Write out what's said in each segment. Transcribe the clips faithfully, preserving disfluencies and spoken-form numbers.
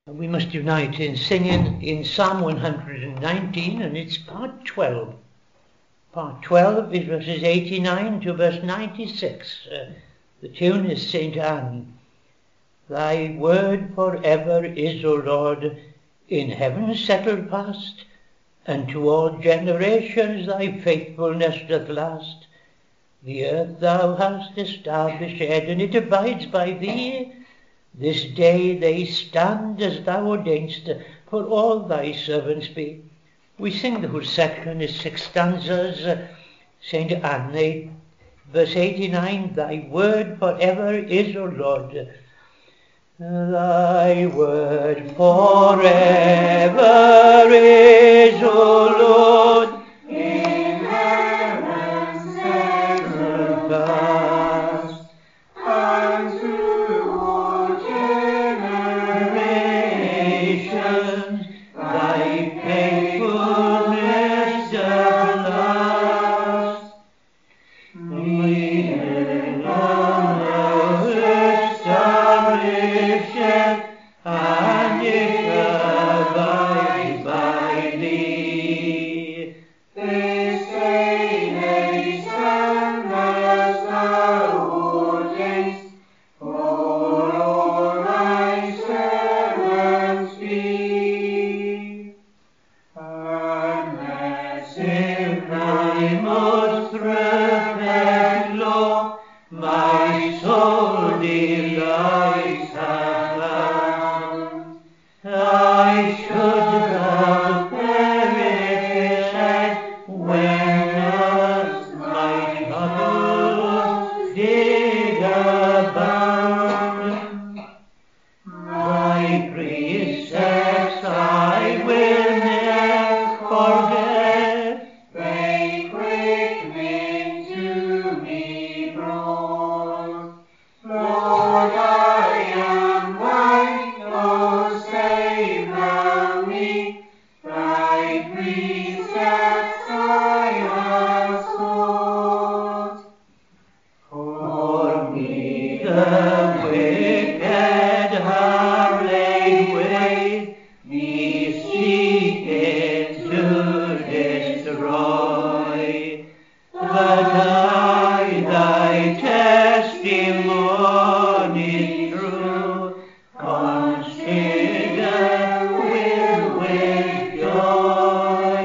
We must unite in singing in Psalm one hundred nineteen, and it's part twelve. Part twelve is verses eighty-nine to verse ninety-six. Uh, the tune is Saint Anne. Thy word forever is, O Lord, in heaven settled past, and to all generations thy faithfulness doth last. The earth thou hast established, and it abides by thee. This day they stand as thou ordainst, for all thy servants be. We sing the whole section is six stanzas. Uh, Saint Anne, verse eighty-nine, thy word forever is, O Lord. Thy word forever is, O Lord, in heaven settled fast, and through all generations thy faithfulness doth last. We alone establish it, and it abides by thee. This day they stand as thou ordainst, for all thy servants be. Unless in thy most perfect law my soul delights have found, I should have perished when as my troubles did abound. Thy precepts I will never forget, they quickening to me brought. Lord, I am thine, oh save thou me, thy precepts I have sought. For me the wicked have laid waste, me seeking to destroy. But I, thy testimony true, consider with, with joy.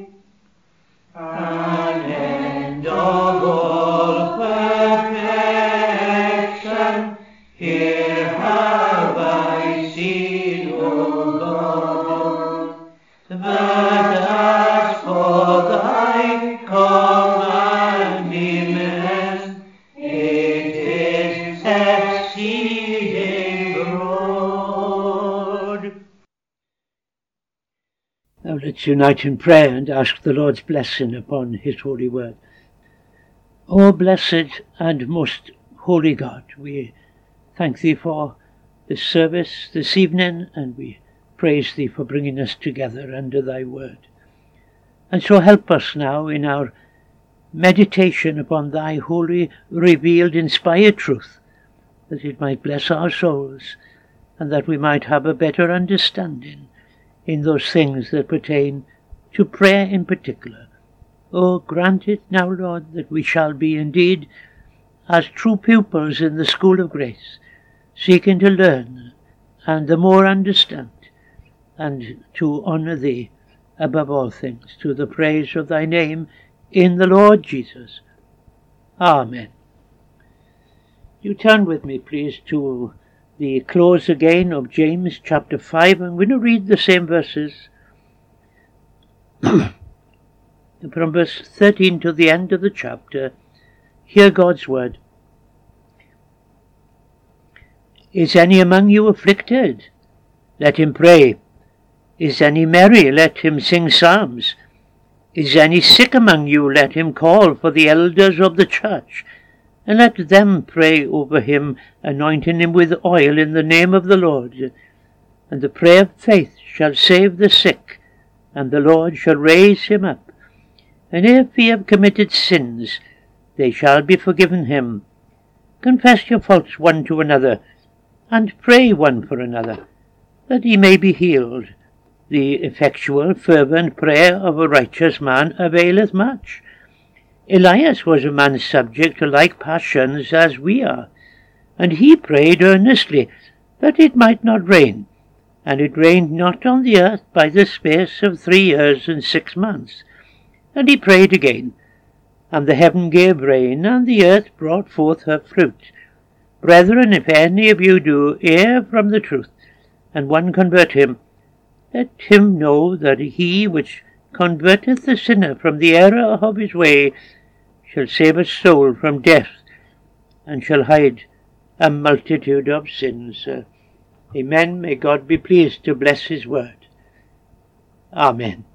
An end of all perfection, here have I seen, O God. But as for thy commandment, it is exceeding broad. Now let's unite in prayer and ask the Lord's blessing upon his holy word. O blessed and most holy God, we thank thee for this service this evening, and we praise thee for bringing us together under thy word. And so help us now in our meditation upon thy holy, revealed, inspired truth, that it might bless our souls, and that we might have a better understanding in those things that pertain to prayer in particular. O grant it now, Lord, that we shall be indeed as true pupils in the school of grace, seeking to learn and the more understand, and to honour thee above all things, to the praise of thy name in the Lord Jesus. Amen. You turn with me, please, to the close again of James chapter five. I'm going to read the same verses from verse thirteen to the end of the chapter. Hear God's word. Is any among you afflicted? Let him pray. Is any merry? Let him sing psalms. Is any sick among you? Let him call for the elders of the church, and let them pray over him, anointing him with oil in the name of the Lord. And the prayer of faith shall save the sick, and the Lord shall raise him up. And if he have committed sins, they shall be forgiven him. Confess your faults one to another, and pray one for another, that he may be healed. The effectual, fervent prayer of a righteous man availeth much. Elias was a man subject to like passions as we are, and he prayed earnestly that it might not rain. And it rained not on the earth by the space of three years and six months. And he prayed again, and the heaven gave rain, and the earth brought forth her fruit. Brethren, if any of you do err from the truth, and one convert him, let him know that he which converteth the sinner from the error of his way shall save a soul from death, and shall hide a multitude of sins. Uh, Amen. May God be pleased to bless his word. Amen.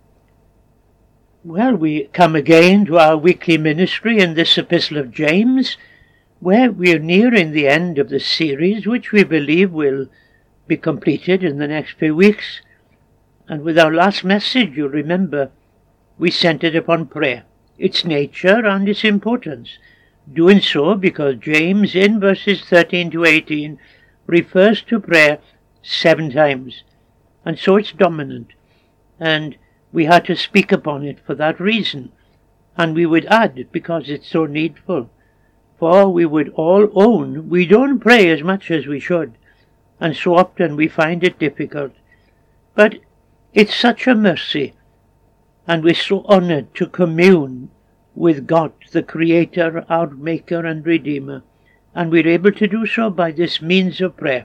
Well, we come again to our weekly ministry in this epistle of James, where we are nearing the end of the series, which we believe will be completed in the next few weeks. And with our last message, you remember, we centered upon prayer, its nature and its importance, doing so because James in verses thirteen to eighteen refers to prayer seven times, and so it's dominant, and we had to speak upon it for that reason, and we would add because it's so needful, for we would all own we don't pray as much as we should, and so often we find it difficult. But it's such a mercy, and we're so honoured to commune with God, the Creator, our Maker and Redeemer, and we're able to do so by this means of prayer.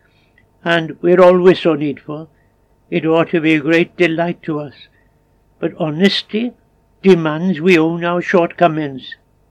And we're always so needful. It ought to be a great delight to us. But honesty demands we own our shortcomings.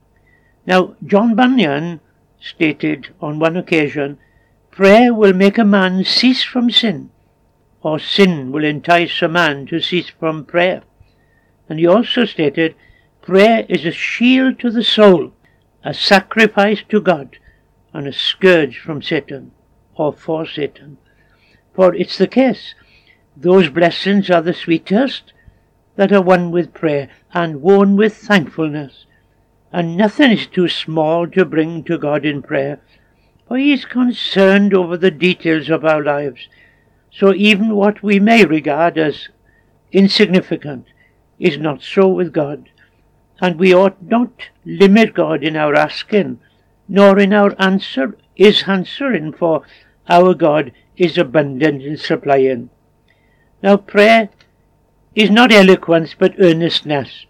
Now, John Bunyan stated on one occasion, prayer will make a man cease from sin, or sin will entice a man to cease from prayer. And he also stated, prayer is a shield to the soul, a sacrifice to God, and a scourge from Satan, or for Satan. For it's the case, those blessings are the sweetest that are won with prayer, and won with thankfulness. And nothing is too small to bring to God in prayer, for he is concerned over the details of our lives. So even what we may regard as insignificant is not so with God, and we ought not limit God in our asking, nor in our answer is answering, for our God is abundant in supplying. Now prayer is not eloquence but earnestness,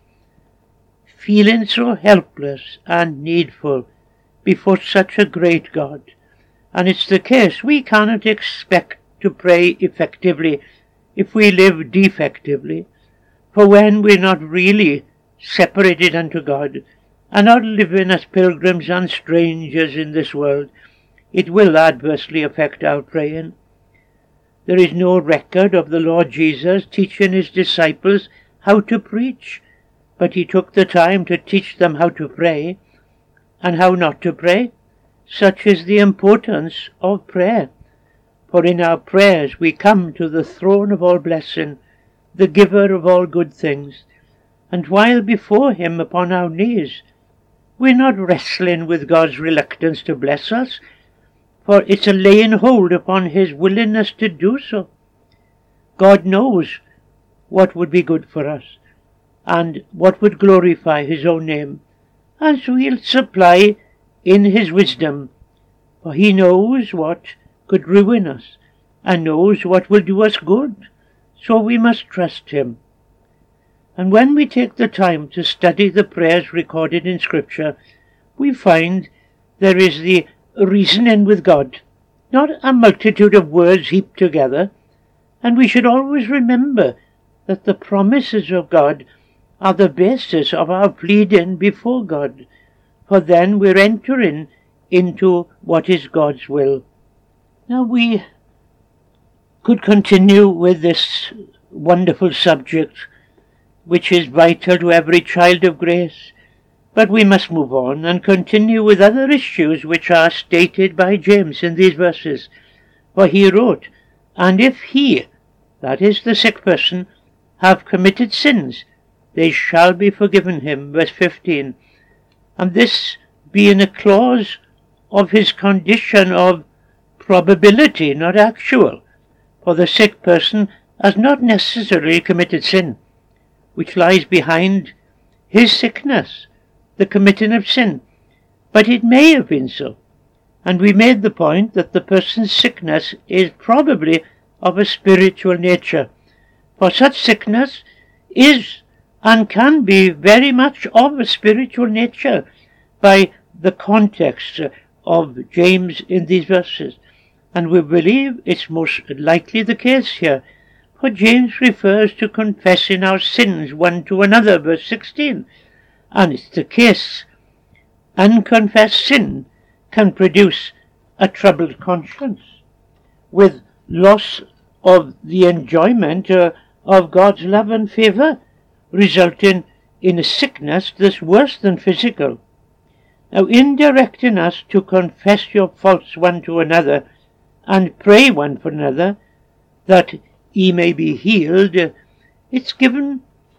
feeling so helpless and needful before such a great God. And it's the case, we cannot expect to pray effectively if we live defectively, for when we're not really separated unto God, and are living as pilgrims and strangers in this world, it will adversely affect our praying. There is no record of the Lord Jesus teaching his disciples how to preach, but he took the time to teach them how to pray, and how not to pray. Such is the importance of prayer. For in our prayers we come to the throne of all blessing, the giver of all good things, and while before him upon our knees, we're not wrestling with God's reluctance to bless us, for it's a laying hold upon his willingness to do so. God knows what would be good for us, and what would glorify his own name, and so he'll supply in his wisdom, for he knows what could ruin us, and knows what will do us good, so we must trust him. And when we take the time to study the prayers recorded in Scripture, we find there is the reasoning with God, not a multitude of words heaped together, and we should always remember that the promises of God are the basis of our pleading before God, for then we're entering into what is God's will. Now we could continue with this wonderful subject, which is vital to every child of grace, but we must move on and continue with other issues which are stated by James in these verses. For he wrote, and if he, that is the sick person, have committed sins, they shall be forgiven him, verse fifteen, and this being a clause of his condition of probability, not actual. For the sick person has not necessarily committed sin, which lies behind his sickness, the committing of sin, but it may have been so. And we made the point that the person's sickness is probably of a spiritual nature, for such sickness is and can be very much of a spiritual nature by the context of James in these verses. And we believe it's most likely the case here, for James refers to confessing our sins one to another, verse sixteen, and it's the case. Unconfessed sin can produce a troubled conscience, with loss of the enjoyment uh, of God's love and favour, resulting in a sickness that's worse than physical. Now, in directing us to confess your faults one to another, and pray one for another, that ye may be healed, it's given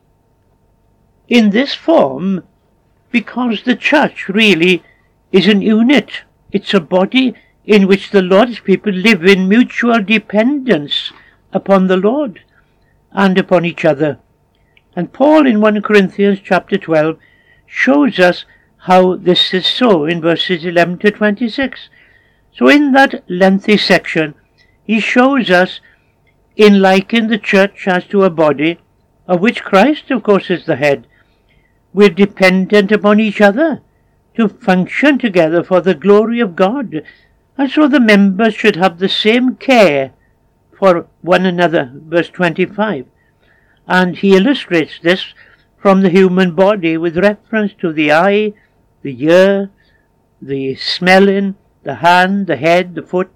in this form because the church really is an unit. It's a body in which the Lord's people live in mutual dependence upon the Lord and upon each other. And Paul in First Corinthians chapter twelve shows us how this is so in verses eleven to twenty-six. So in that lengthy section, he shows us in likening the church as to a body, of which Christ, of course, is the head. We're dependent upon each other to function together for the glory of God, and so the members should have the same care for one another, verse twenty-five. And he illustrates this from the human body with reference to the eye, the ear, the smelling, the hand, the head, the foot,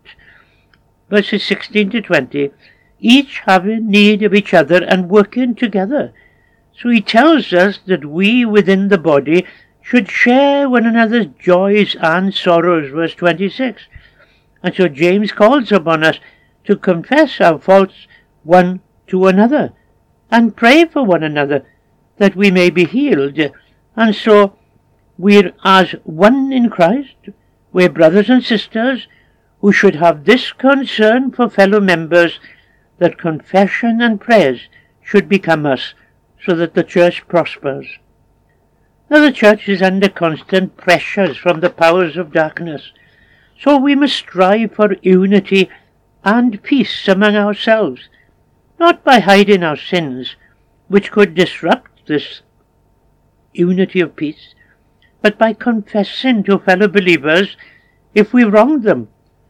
verses sixteen to twenty, each having need of each other and working together. So he tells us that we within the body should share one another's joys and sorrows, verse twenty-six. And so James calls upon us to confess our faults one to another, and pray for one another, that we may be healed. And so we're as one in Christ. We're brothers and sisters who should have this concern for fellow members, that confession and prayers should become us, so that the church prospers. Now the church is under constant pressures from the powers of darkness, so we must strive for unity and peace among ourselves, not by hiding our sins, which could disrupt this unity of peace, but by confessing to fellow believers if we wronged them,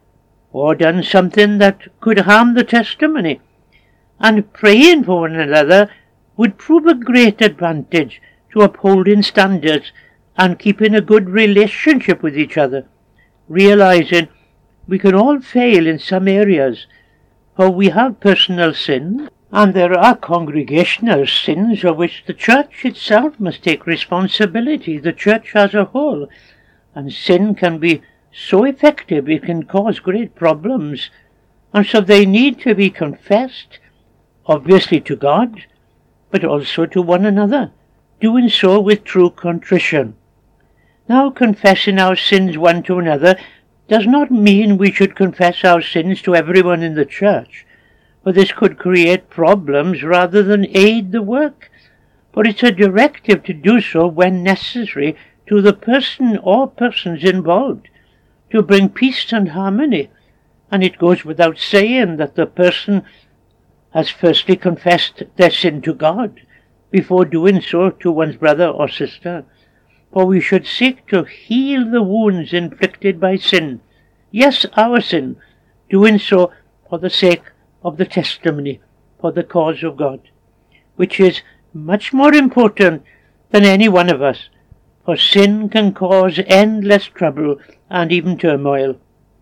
or done something that could harm the testimony, and praying for one another would prove a great advantage to upholding standards and keeping a good relationship with each other, realizing we can all fail in some areas, for we have personal sin, and there are congregational sins of which the church itself must take responsibility, the church as a whole, and sin can be so effective it can cause great problems, and so they need to be confessed, obviously to God, but also to one another, doing so with true contrition. Now, confessing our sins one to another does not mean we should confess our sins to everyone in the church, for this could create problems rather than aid the work, for it's a directive to do so when necessary to the person or persons involved, to bring peace and harmony, and it goes without saying that the person has firstly confessed their sin to God before doing so to one's brother or sister, for we should seek to heal the wounds inflicted by sin, yes, our sin, doing so for the sake of the testimony, for the cause of God, which is much more important than any one of us, for sin can cause endless trouble and even turmoil.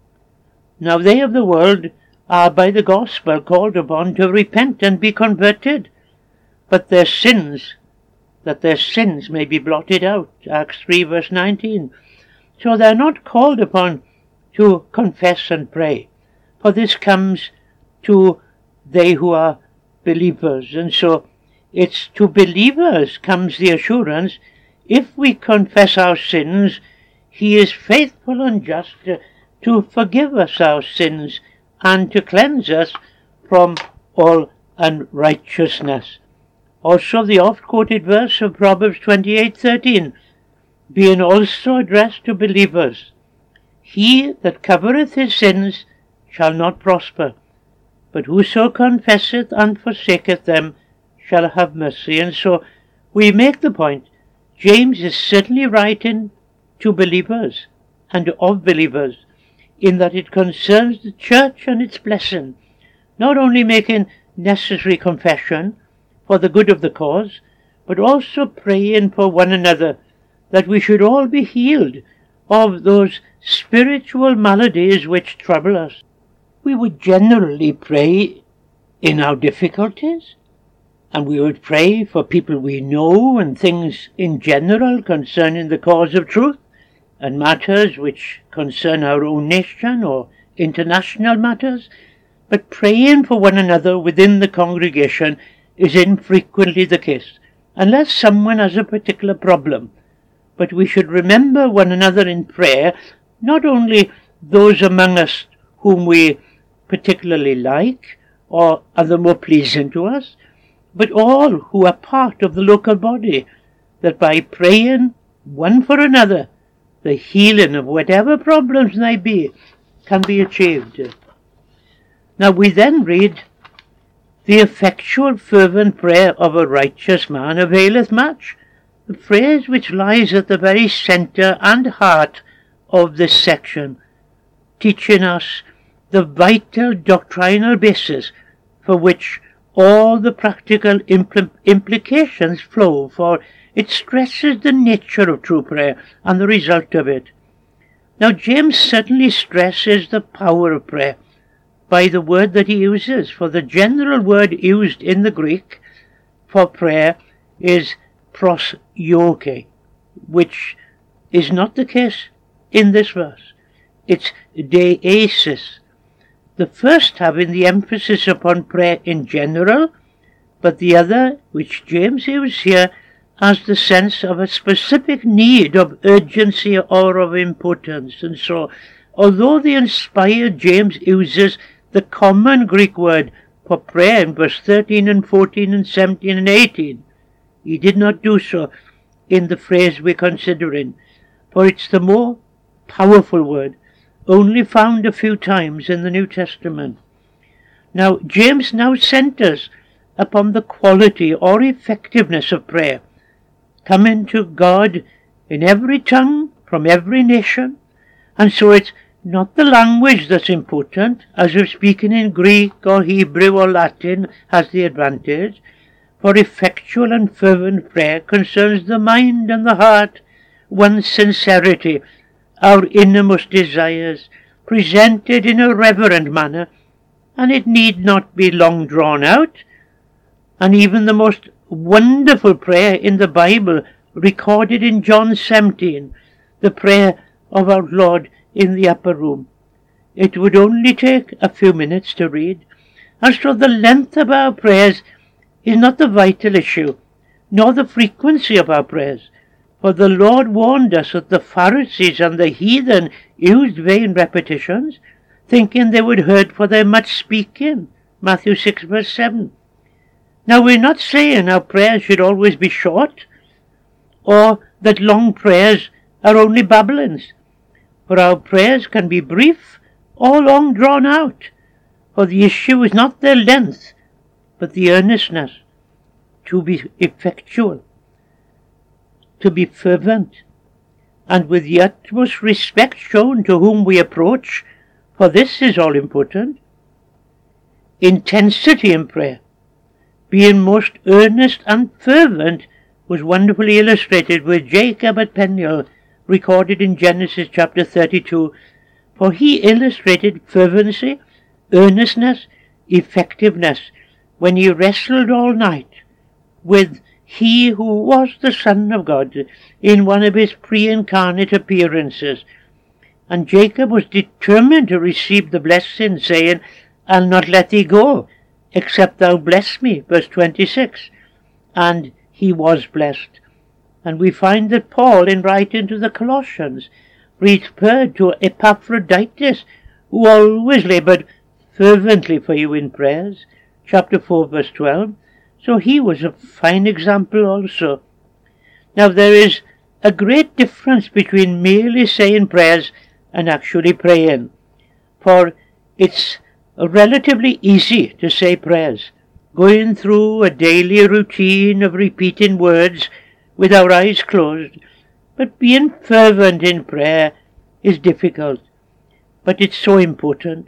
Now they of the world are by the gospel called upon to repent and be converted, but their sins, that their sins may be blotted out, Acts three verse nineteen. So they are not called upon to confess and pray, for this comes to they who are believers, and so it's to believers comes the assurance, if we confess our sins, he is faithful and just to forgive us our sins and to cleanse us from all unrighteousness. Also the oft-quoted verse of Proverbs twenty-eight thirteen, being also addressed to believers. He that covereth his sins shall not prosper, but whoso confesseth and forsaketh them shall have mercy. And so we make the point, James is certainly writing to believers and of believers, in that it concerns the church and its blessing, not only making necessary confession for the good of the cause, but also praying for one another, that we should all be healed of those spiritual maladies which trouble us. We would generally pray in our difficulties, and we would pray for people we know and things in general concerning the cause of truth, and matters which concern our own nation or international matters. But praying for one another within the congregation is infrequently the case, unless someone has a particular problem. But we should remember one another in prayer, not only those among us whom we particularly like or are the more pleasing to us, but all who are part of the local body, that by praying one for another, the healing of whatever problems may be can be achieved. Now we then read, the effectual fervent prayer of a righteous man availeth much, the phrase which lies at the very centre and heart of this section, teaching us the vital doctrinal basis for which all the practical impl- implications flow, for it stresses the nature of true prayer and the result of it. Now James certainly stresses the power of prayer by the word that he uses, for the general word used in the Greek for prayer is proseuche, which is not the case in this verse. It's deesis, the first having the emphasis upon prayer in general, but the other, which James uses here, has the sense of a specific need of urgency or of importance. And so, although the inspired James uses the common Greek word for prayer in verse thirteen and fourteen and seventeen and eighteen, he did not do so in the phrase we're considering, for it's the more powerful word, only found a few times in the New Testament. Now, James now centers upon the quality or effectiveness of prayer, coming to God in every tongue, from every nation, and so it's not the language that's important, as if speaking in Greek or Hebrew or Latin has the advantage, for effectual and fervent prayer concerns the mind and the heart, one's sincerity, our innermost desires, presented in a reverent manner, and it need not be long drawn out. And even the most wonderful prayer in the Bible, recorded in John seventeen, the prayer of our Lord in the upper room, it would only take a few minutes to read. As for the length of our prayers is not the vital issue, nor the frequency of our prayers, for the Lord warned us that the Pharisees and the heathen used vain repetitions, thinking they would hurt for their much speaking. Matthew six verse seven. Now we're not saying our prayers should always be short, or that long prayers are only babblings, for our prayers can be brief or long drawn out, for the issue is not their length, but the earnestness, to be effectual, to be fervent, and with the utmost respect shown to whom we approach, for this is all important. Intensity in prayer, being most earnest and fervent, was wonderfully illustrated with Jacob at Peniel, recorded in Genesis chapter thirty-two, for he illustrated fervency, earnestness, effectiveness, when he wrestled all night with he who was the Son of God in one of his pre-incarnate appearances. And Jacob was determined to receive the blessing, saying, I'll not let thee go, except thou bless me, verse twenty-six. And he was blessed. And we find that Paul, in writing to the Colossians, referred to Epaphroditus, who always laboured fervently for you in prayers, chapter four, verse twelve. So he was a fine example also. Now there is a great difference between merely saying prayers and actually praying, for it's relatively easy to say prayers, going through a daily routine of repeating words with our eyes closed, but being fervent in prayer is difficult. But it's so important,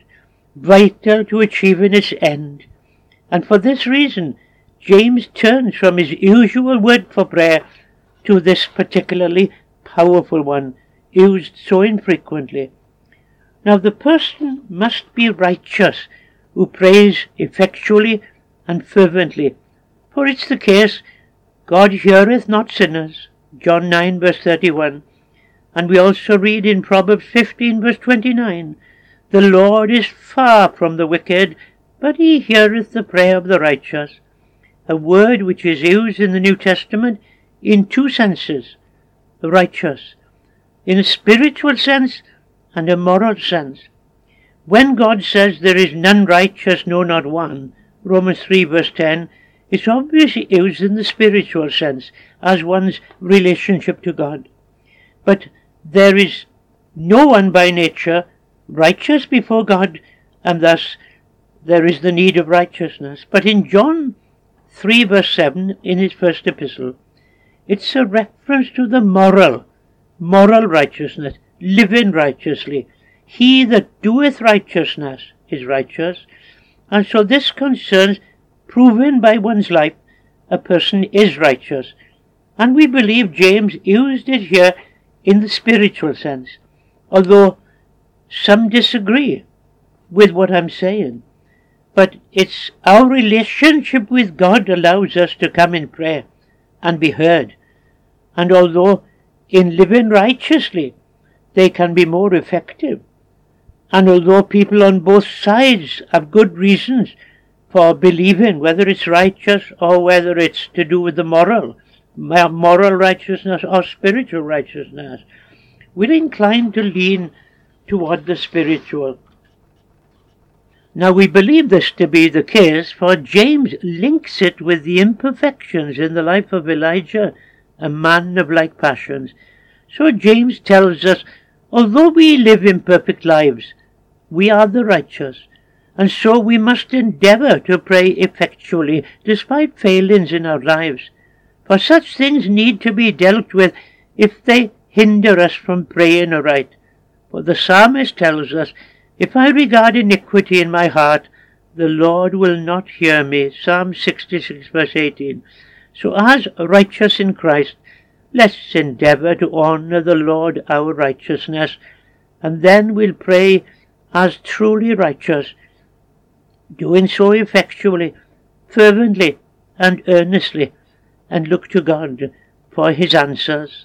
vital to achieving its end, and for this reason James turns from his usual word for prayer to this particularly powerful one, used so infrequently. Now the person must be righteous who prays effectually and fervently, for it's the case, God heareth not sinners, John nine, verse thirty-one, and we also read in Proverbs fifteen, verse twenty-nine, the Lord is far from the wicked, but he heareth the prayer of the righteous, a word which is used in the New Testament in two senses, righteous, in a spiritual sense and a moral sense. When God says there is none righteous, no, not one, Romans three, verse ten, it's obviously used in the spiritual sense, as one's relationship to God. But there is no one by nature righteous before God, and thus there is the need of righteousness. But in John three, verse seven, in his first epistle, it's a reference to the moral, moral righteousness, living righteously. He that doeth righteousness is righteous, and so this concerns proving by one's life a person is righteous, and we believe James used it here in the spiritual sense, although some disagree with what I'm saying. But it's our relationship with God allows us to come in prayer and be heard, and although in living righteously they can be more effective, and although people on both sides have good reasons for believing, whether it's righteous or whether it's to do with the moral, moral righteousness or spiritual righteousness, we're inclined to lean toward the spiritual. Now we believe this to be the case, for James links it with the imperfections in the life of Elijah, a man of like passions. So James tells us, although we live imperfect lives, we are the righteous, and so we must endeavour to pray effectually, despite failings in our lives. For such things need to be dealt with if they hinder us from praying aright. For the psalmist tells us, if I regard iniquity in my heart, the Lord will not hear me. Psalm sixty-six, verse eighteen. So as righteous in Christ, let's endeavour to honour the Lord our righteousness, and then we'll pray as truly righteous, doing so effectually, fervently, and earnestly, and look to God for his answers.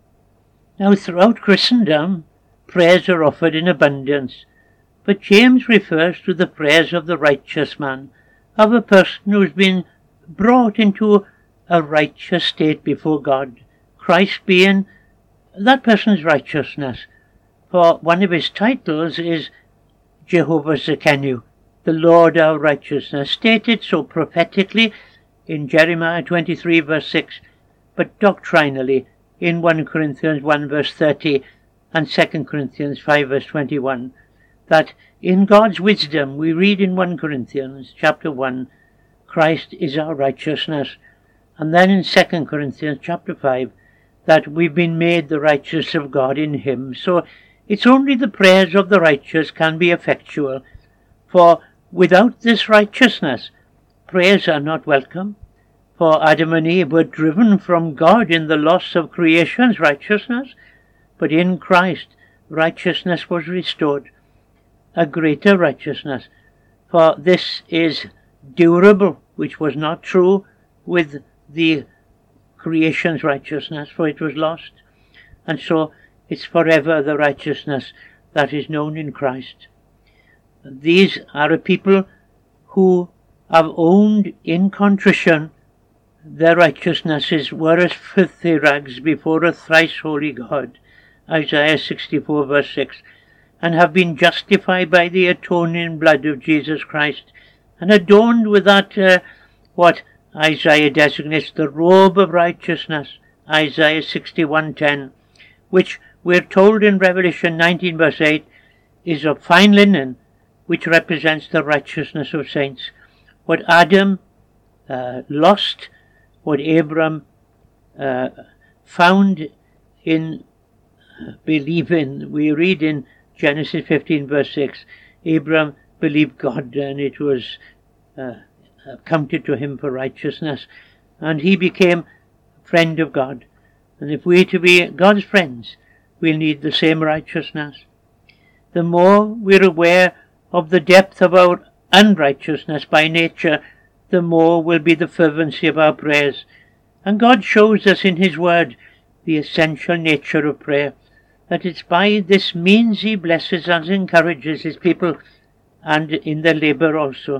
Now throughout Christendom, prayers are offered in abundance, but James refers to the prayers of the righteous man, of a person who has been brought into a righteous state before God, Christ being that person's righteousness. For one of his titles is Jehovah Zekenu, the Lord our righteousness, stated so prophetically in Jeremiah twenty-three, verse six, but doctrinally in First Corinthians one, verse thirty, and Second Corinthians five, verse twenty-one, that in God's wisdom we read in First Corinthians chapter one, Christ is our righteousness, and then in Second Corinthians chapter five, that we've been made the righteousness of God in him. So it's only the prayers of the righteous can be effectual, for without this righteousness, prayers are not welcome. For Adam and Eve were driven from God in the loss of creation's righteousness, but in Christ righteousness was restored, a greater righteousness, for this is durable, which was not true with the creation's righteousness, for it was lost, and so it's forever the righteousness that is known in Christ. These are a people who have owned in contrition their righteousnesses were as filthy rags before a thrice holy God, Isaiah sixty-four, verse six, and have been justified by the atoning blood of Jesus Christ, and adorned with that, uh, what Isaiah designates the robe of righteousness, Isaiah sixty-one ten, which we're told in Revelation nineteen verse eight is of fine linen, which represents the righteousness of saints. What Adam uh, lost, what Abram uh, found in believing, we read in Genesis fifteen verse six, Abram believed God, and it was uh, counted to him for righteousness, and he became a friend of God. And if we're to be God's friends, we'll need the same righteousness. The more we're aware of the depth of our unrighteousness by nature, the more will be the fervency of our prayers. And God shows us in his word the essential nature of prayer, that it's by this means he blesses and encourages his people, and in their labour also.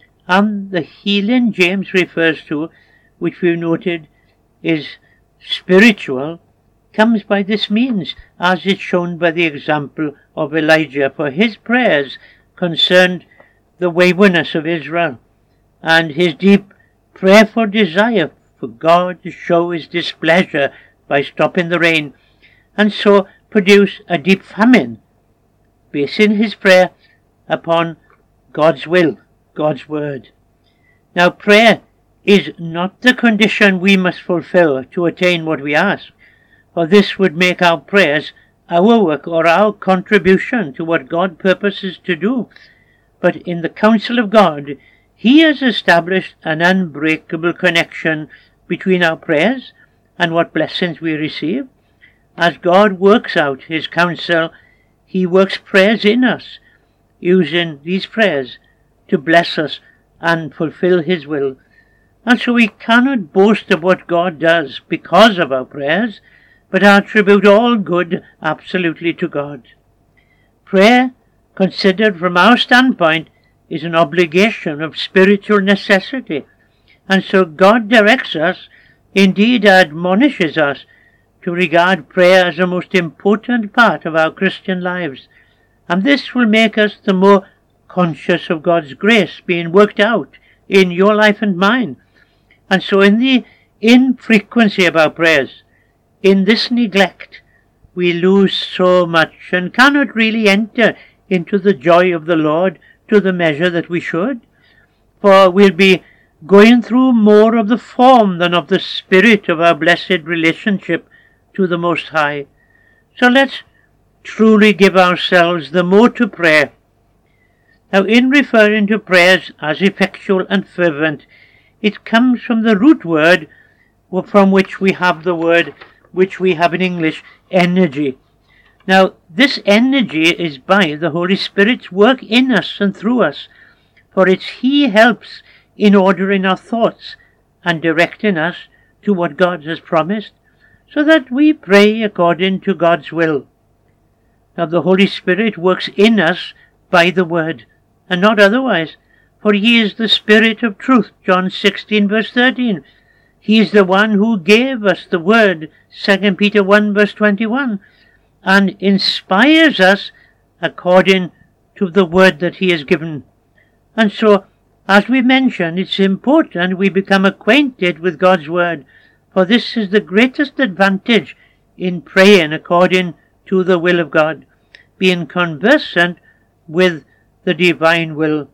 And the healing James refers to, which we've noted is spiritual, comes by this means, as is shown by the example of Elijah, for his prayers concerned the waywardness of Israel, and his deep prayerful desire for God to show his displeasure by stopping the rain, and so produce a deep famine, basing his prayer upon God's will, God's word. Now prayer is not the condition we must fulfill to attain what we ask, for this would make our prayers our work or our contribution to what God purposes to do. But in the counsel of God, he has established an unbreakable connection between our prayers and what blessings we receive. As God works out his counsel, he works prayers in us, using these prayers to bless us and fulfill his will. And so we cannot boast of what God does because of our prayers, but attribute all good absolutely to God. Prayer, considered from our standpoint, is an obligation of spiritual necessity, and so God directs us, indeed admonishes us, to regard prayer as a most important part of our Christian lives, and this will make us the more conscious of God's grace being worked out in your life and mine. And so in the infrequency of our prayers, in this neglect, we lose so much and cannot really enter into the joy of the Lord to the measure that we should, for we'll be going through more of the form than of the spirit of our blessed relationship to the Most High. So let's truly give ourselves the more to prayer. Now, in referring to prayers as effectual and fervent, it comes from the root word from which we have the word which we have in English, energy. Now, this energy is by the Holy Spirit's work in us and through us, for it's he helps in ordering our thoughts and directing us to what God has promised, so that we pray according to God's will. Now, the Holy Spirit works in us by the word, and not otherwise, for he is the Spirit of truth, John sixteen verse thirteen. He is the one who gave us the word, Second Peter one verse twenty-one, and inspires us according to the word that he has given. And so, as we mentioned, it's important we become acquainted with God's word, for this is the greatest advantage in praying according to the will of God, being conversant with the divine will.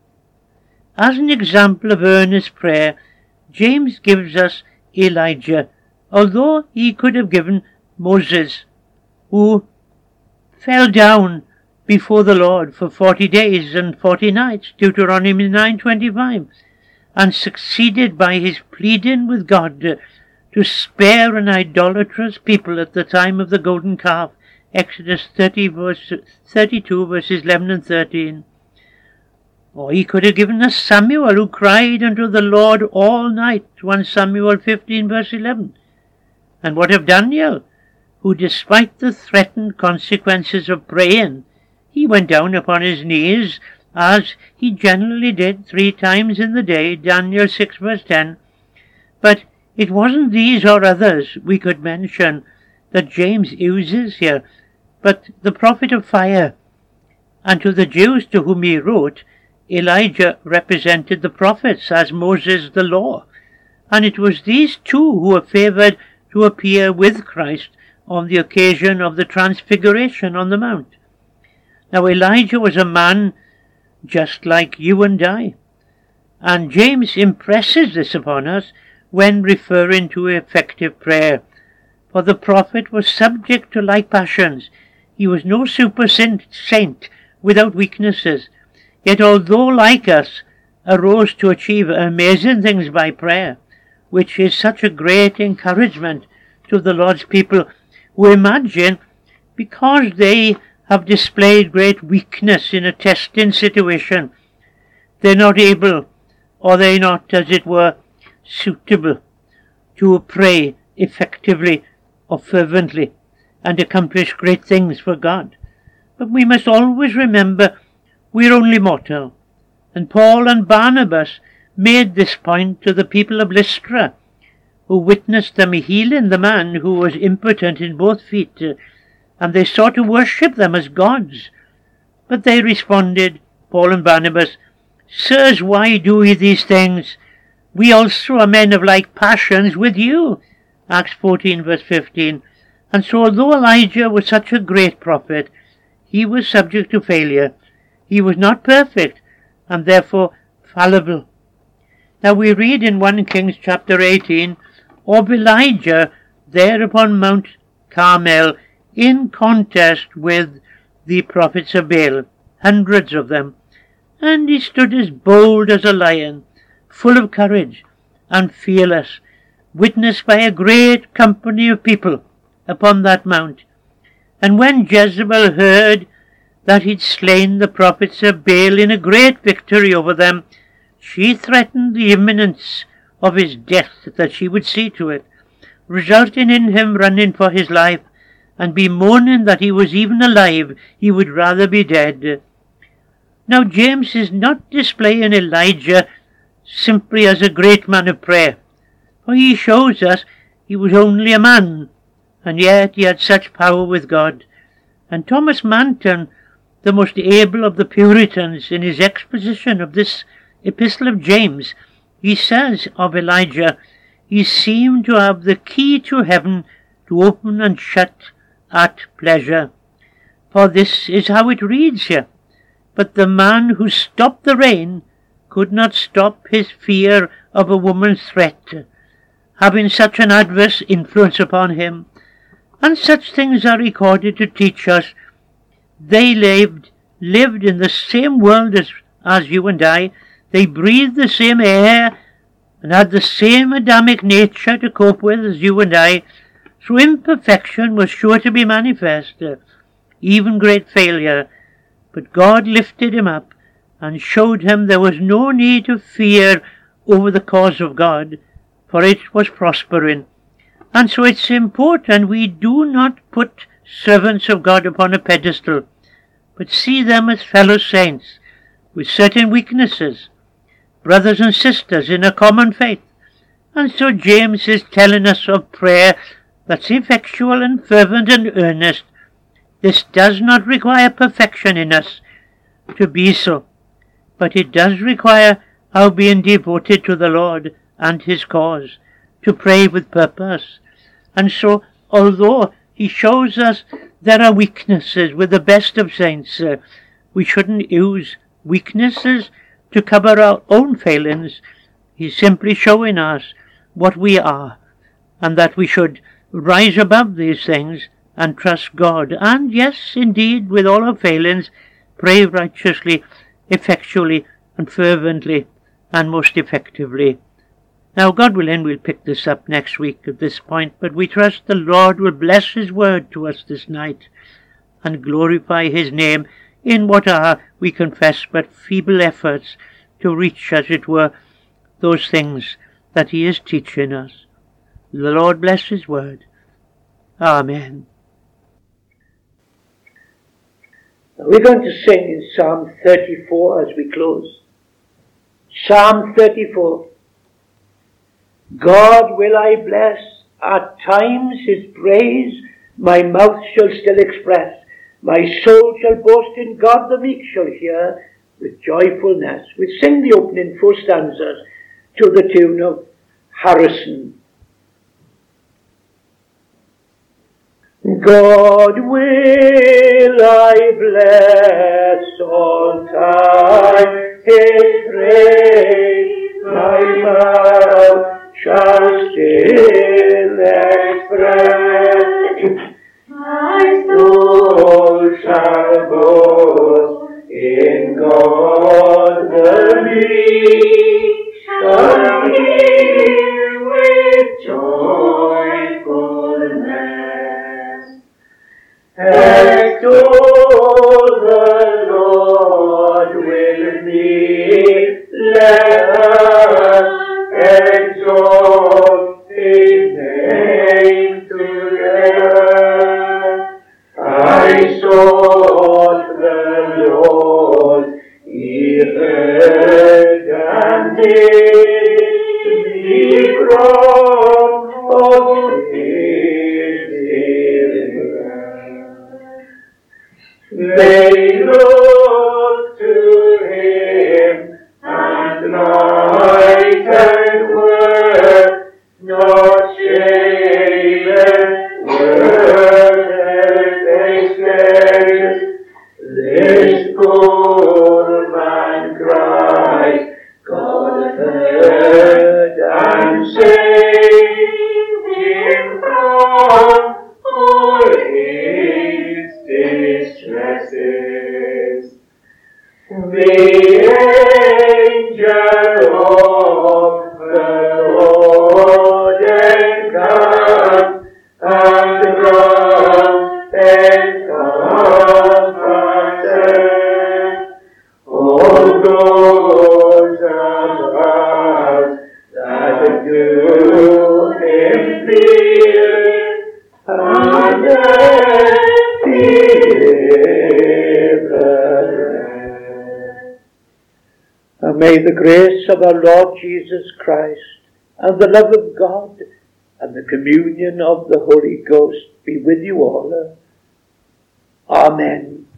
As an example of earnest prayer, James gives us Elijah, although he could have given Moses, who fell down before the Lord for forty days and forty nights, Deuteronomy nine twenty-five, and succeeded by his pleading with God to spare an idolatrous people at the time of the golden calf, Exodus thirty verse, thirty-two verses eleven and thirteen. Or he could have given us Samuel, who cried unto the Lord all night, First Samuel fifteen verse eleven. And what of Daniel, who despite the threatened consequences of praying, he went down upon his knees, as he generally did three times in the day, Daniel six verse ten. But it wasn't these or others we could mention that James uses here, but the prophet of fire, And to the Jews to whom he wrote, Elijah represented the prophets as Moses the law, and it was these two who were favoured to appear with Christ on the occasion of the Transfiguration on the Mount. Now Elijah was a man just like you and I, and James impresses this upon us when referring to effective prayer. For the prophet was subject to like passions. He was no super saint without weaknesses, yet although like us arose to achieve amazing things by prayer, which is such a great encouragement to the Lord's people, who imagine, because they have displayed great weakness in a testing situation, they're not able, or they're not, as it were, suitable to pray effectively or fervently and accomplish great things for God. But we must always remember we're only mortal, and Paul and Barnabas made this point to the people of Lystra, who witnessed them healing the man who was impotent in both feet, and they sought to worship them as gods. But they responded, Paul and Barnabas, Sirs, why do ye these things? We also are men of like passions with you. Acts fourteen verse fifteen. And so although Elijah was such a great prophet, he was subject to failure. He was not perfect, and therefore fallible. Now we read in First Kings chapter eighteen of Elijah there upon Mount Carmel in contest with the prophets of Baal, hundreds of them, and he stood as bold as a lion, full of courage and fearless, witnessed by a great company of people upon that mount. And when Jezebel heard that he'd slain the prophets of Baal in a great victory over them, she threatened the imminence of his death, that she would see to it, resulting in him running for his life and bemoaning that he was even alive, he would rather be dead. Now James is not displaying Elijah simply as a great man of prayer, for he shows us he was only a man, and yet he had such power with God. And Thomas Manton, the most able of the Puritans, in his exposition of this epistle of James, he says of Elijah, he seemed to have the key to heaven to open and shut at pleasure. For this is how it reads here. But the man who stopped the rain could not stop his fear of a woman's threat, having such an adverse influence upon him. And such things are recorded to teach us. They lived, lived in the same world as, as you and I. They breathed the same air and had the same Adamic nature to cope with as you and I. So imperfection was sure to be manifest, even great failure. But God lifted him up and showed him there was no need to fear over the cause of God, for it was prospering. And so it's important we do not put servants of God upon a pedestal, but see them as fellow saints with certain weaknesses, brothers and sisters in a common faith. And so James is telling us of prayer that's effectual and fervent and earnest. This does not require perfection in us to be so, but it does require our being devoted to the Lord and his cause, to pray with purpose. And so, although he shows us there are weaknesses with the best of saints, uh, we shouldn't use weaknesses to cover our own failings. He's simply showing us what we are, and that we should rise above these things and trust God, and yes, indeed, with all our failings, pray righteously, effectually, and fervently, and most effectively. Now, God willing, we'll pick this up next week at this point, but we trust the Lord will bless his word to us this night and glorify his name in what are, we confess, but feeble efforts to reach, as it were, those things that he is teaching us. The Lord bless his word. Amen. We're going to sing in Psalm thirty-four as we close. Psalm thirty-four. God will I bless, at times his praise my mouth shall still express. My soul shall boast in God, the meek shall hear with joyfulness. We sing the opening four stanzas to the tune of Harrison. God will I bless all time, His praise my mouth shall still express. My soul shall boast in God, the meek shall hear with joyfulness. Extol the Lord with me, let us exalt His name together. I sought the Lord, He heard and did me from all His deliverance. They look to Him and light and word, not shaven, word they said. This poor man cried, God heard and saved him from all his distresses. The angel of the Lord encamped and round encompassed all those about that do Him fear, and deliver. And may the grace of our Lord Jesus Christ, and the love of God, and the communion of the Holy Ghost be with you all. Amen.